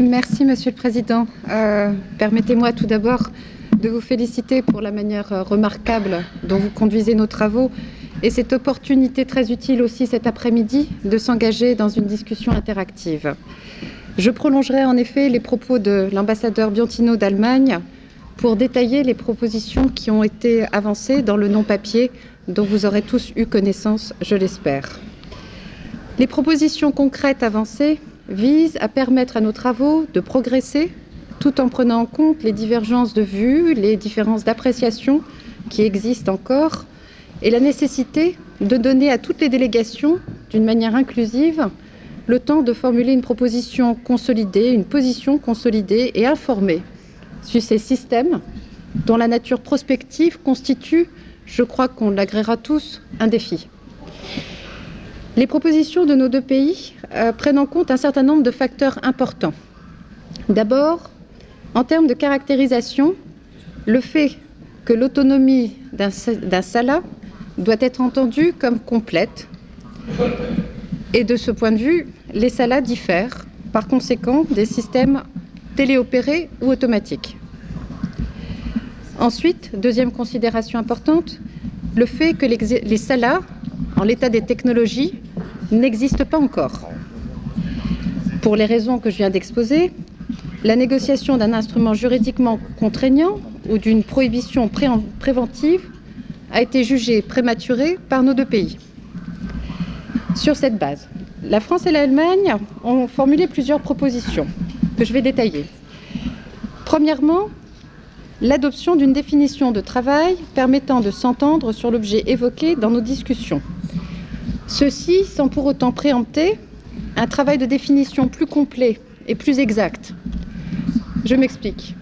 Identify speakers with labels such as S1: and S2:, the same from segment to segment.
S1: Merci, Monsieur le Président. Permettez-moi tout d'abord de vous féliciter pour la manière remarquable dont vous conduisez nos travaux et cette opportunité très utile aussi cet après-midi de s'engager dans une discussion interactive. Je prolongerai en effet les propos de l'ambassadeur Biontino d'Allemagne pour détailler les propositions qui ont été avancées dans le non-papier dont vous aurez tous eu connaissance, je l'espère. Les propositions concrètes avancées visent à permettre à nos travaux de progresser tout en prenant en compte les divergences de vues, les différences d'appréciation qui existent encore et la nécessité de donner à toutes les délégations, d'une manière inclusive, le temps de formuler une proposition consolidée, une position consolidée et informée sur ces systèmes dont la nature prospective constitue, je crois qu'on l'agréera tous, un défi. Les propositions de nos deux pays prennent en compte un certain nombre de facteurs importants. D'abord, en termes de caractérisation, le fait que l'autonomie d'un SALA doit être entendue comme complète. Et de ce point de vue, les SALA diffèrent, par conséquent, des systèmes téléopérés ou automatiques. Ensuite, deuxième considération importante, le fait que les SALA, en l'état des technologies, n'existent pas encore. Pour les raisons que je viens d'exposer, la négociation d'un instrument juridiquement contraignant ou d'une prohibition préventive a été jugée prématurée par nos deux pays. Sur cette base, la France et l'Allemagne ont formulé plusieurs propositions que je vais détailler. Premièrement, l'adoption d'une définition de travail permettant de s'entendre sur l'objet évoqué dans nos discussions. Ceci sans pour autant préempter un travail de définition plus complet et plus exact. Je m'explique.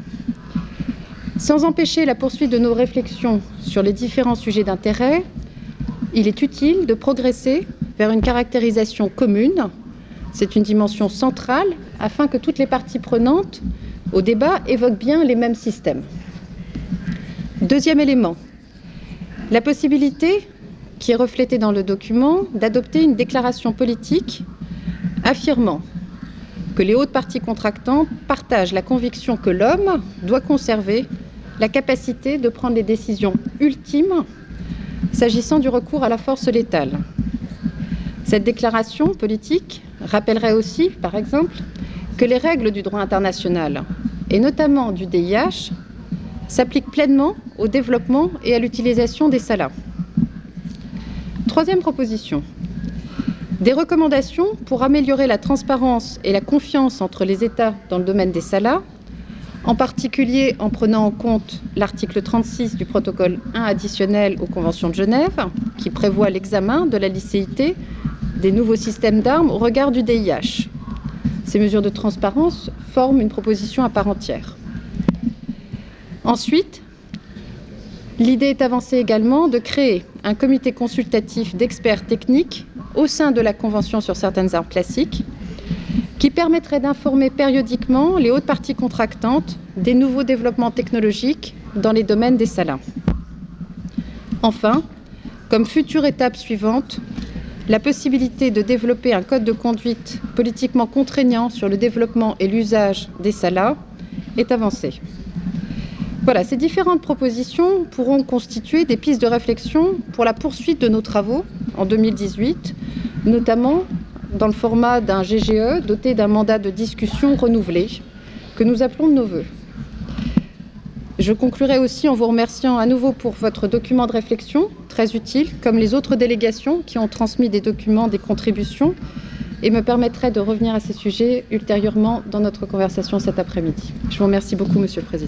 S1: Sans empêcher la poursuite de nos réflexions sur les différents sujets d'intérêt, il est utile de progresser vers une caractérisation commune. C'est une dimension centrale afin que toutes les parties prenantes au débat évoquent bien les mêmes systèmes. Deuxième élément, la possibilité, qui est reflétée dans le document, d'adopter une déclaration politique affirmant que les hautes parties contractantes partagent la conviction que l'homme doit conserver la capacité de prendre les décisions ultimes s'agissant du recours à la force létale. Cette déclaration politique rappellerait aussi, par exemple, que les règles du droit international, et notamment du DIH, s'appliquent pleinement au développement et à l'utilisation des SALA. Troisième proposition. Des recommandations pour améliorer la transparence et la confiance entre les États dans le domaine des SALA, en particulier en prenant en compte l'article 36 du protocole 1 additionnel aux conventions de Genève, qui prévoit l'examen de la licéité des nouveaux systèmes d'armes au regard du DIH. Ces mesures de transparence forment une proposition à part entière. Ensuite, l'idée est avancée également de créer un comité consultatif d'experts techniques au sein de la Convention sur certaines armes classiques qui permettrait d'informer périodiquement les hautes parties contractantes des nouveaux développements technologiques dans les domaines des SALA. Enfin, comme future étape suivante, la possibilité de développer un code de conduite politiquement contraignant sur le développement et l'usage des SALA est avancée. Voilà, ces différentes propositions pourront constituer des pistes de réflexion pour la poursuite de nos travaux en 2018, notamment dans le format d'un GGE doté d'un mandat de discussion renouvelé que nous appelons de nos vœux. Je conclurai aussi en vous remerciant à nouveau pour votre document de réflexion, très utile, comme les autres délégations qui ont transmis des documents, des contributions, et me permettrai de revenir à ces sujets ultérieurement dans notre conversation cet après-midi. Je vous remercie beaucoup, Monsieur le Président.